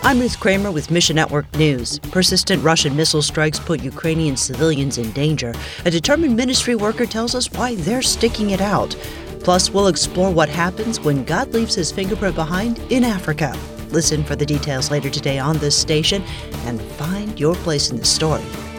I'm Ruth Kramer with Mission Network News. Persistent Russian missile strikes put Ukrainian civilians in danger. A determined ministry worker tells us why they're sticking it out. Plus, we'll explore what happens when God leaves his fingerprint behind in Africa. Listen for the details later today on this station and find your place in the story.